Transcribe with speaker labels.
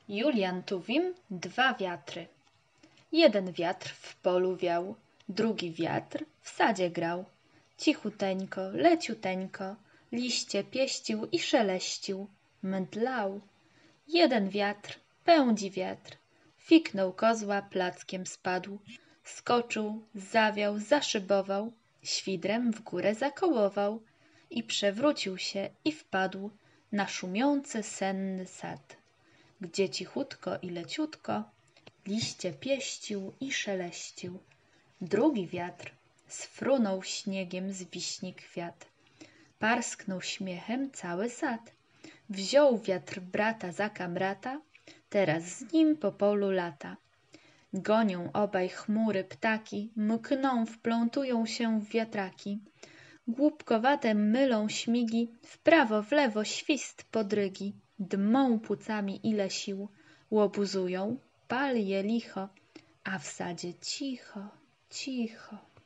Speaker 1: Julian Tuwim, 2 wiatry. Jeden wiatr w polu wiał, drugi wiatr w sadzie grał. Cichuteńko, leciuteńko, liście pieścił i szeleścił, mdlał. Jeden wiatr, pędzi wiatr, fiknął kozła, plackiem spadł. Skoczył, zawiał, zaszybował, świdrem w górę zakołował i przewrócił się i wpadł na szumiący senny sad, gdzie cichutko i leciutko liście pieścił i szeleścił. Drugi wiatr sfrunął śniegiem z wiśni kwiat, parsknął śmiechem cały sad. Wziął wiatr brata za kamrata, teraz z nim po polu lata. Gonią obaj chmury ptaki, mkną, wplątują się w wiatraki. Głupkowate mylą śmigi, w prawo, w lewo świst podrygi. Dmą płucami ile sił, łobuzują, pal je licho, a w sadzie cicho, cicho.